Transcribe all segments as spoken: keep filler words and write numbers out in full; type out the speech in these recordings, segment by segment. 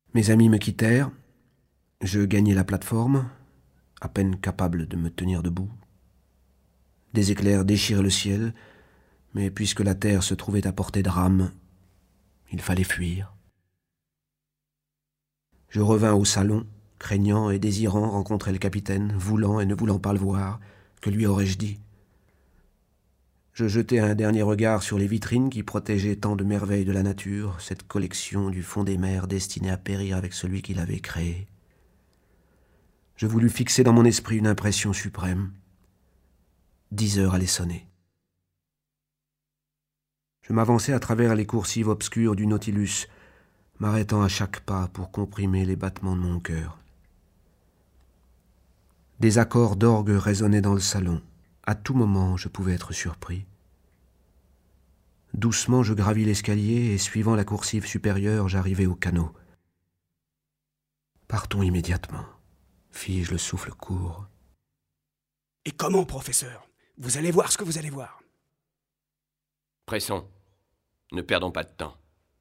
Mes amis me quittèrent. Je gagnai la plateforme, à peine capable de me tenir debout. Des éclairs déchiraient le ciel, mais puisque la terre se trouvait à portée de rame, il fallait fuir. Je revins au salon, craignant et désirant rencontrer le capitaine, voulant et ne voulant pas le voir. Que lui aurais-je dit? Je jetai un dernier regard sur les vitrines qui protégeaient tant de merveilles de la nature, cette collection du fond des mers destinée à périr avec celui qui l'avait créée. Je voulus fixer dans mon esprit une impression suprême. Dix heures allaient sonner. Je m'avançai à travers les coursives obscures du Nautilus, m'arrêtant à chaque pas pour comprimer les battements de mon cœur. Des accords d'orgue résonnaient dans le salon. À tout moment, je pouvais être surpris. Doucement, je gravis l'escalier et, suivant la coursive supérieure, j'arrivai au canot. « Partons immédiatement », fis-je le souffle court. « Et comment, professeur? Vous allez voir ce que vous allez voir. » Pressons. Ne perdons pas de temps.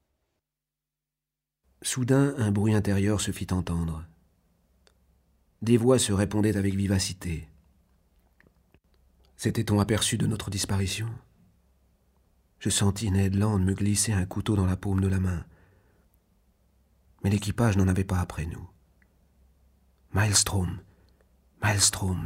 Soudain, un bruit intérieur se fit entendre. Des voix se répondaient avec vivacité. S'était-on aperçu de notre disparition? Je sentis Ned Land me glisser un couteau dans la paume de la main. Mais l'équipage n'en avait pas après nous. « Maelstrom, Maelstrom !»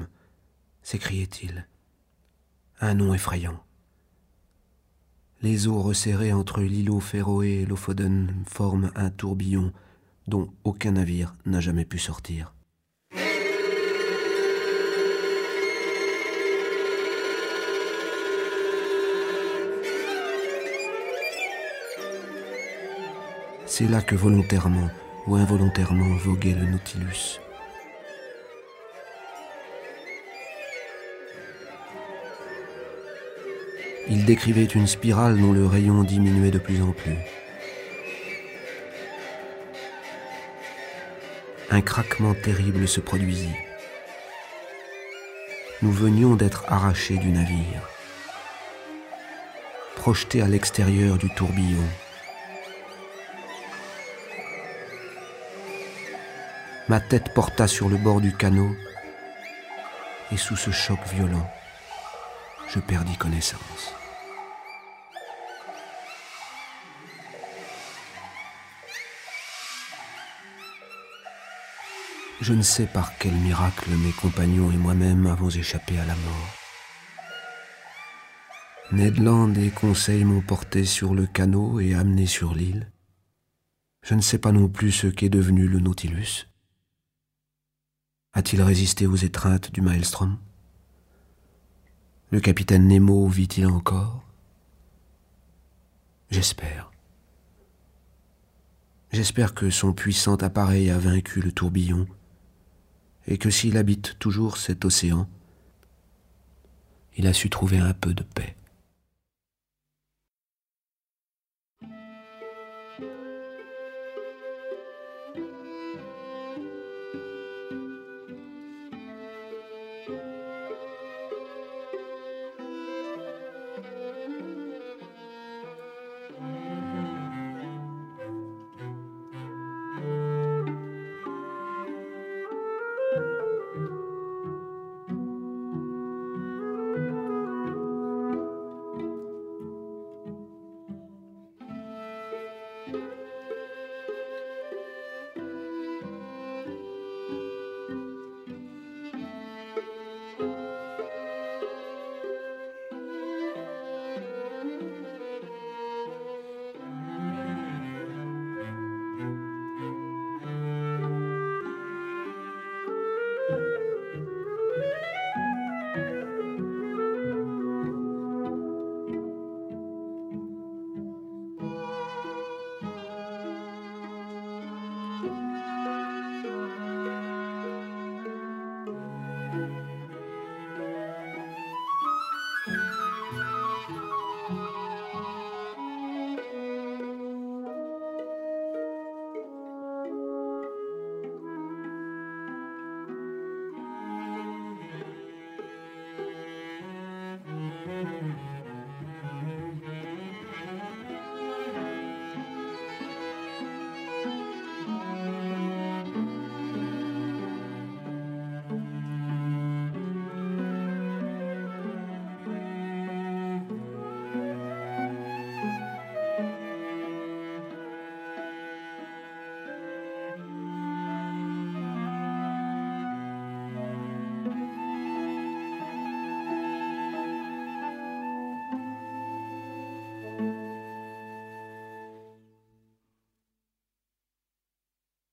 s'écriait-il. Un nom effrayant. Les eaux resserrées entre l'îlot Féroé et Lofoden forment un tourbillon dont aucun navire n'a jamais pu sortir. C'est là que volontairement ou involontairement voguait le Nautilus. Il décrivait une spirale dont le rayon diminuait de plus en plus. Un craquement terrible se produisit. Nous venions d'être arrachés du navire, projetés à l'extérieur du tourbillon. Ma tête porta sur le bord du canot, et sous ce choc violent, je perdis connaissance. Je ne sais par quel miracle mes compagnons et moi-même avons échappé à la mort. Ned Land et Conseil m'ont porté sur le canot et amené sur l'île. Je ne sais pas non plus ce qu'est devenu le Nautilus. A-t-il résisté aux étreintes du Maelstrom? Le capitaine Nemo vit-il encore? J'espère. J'espère que son puissant appareil a vaincu le tourbillon et que s'il habite toujours cet océan, il a su trouver un peu de paix.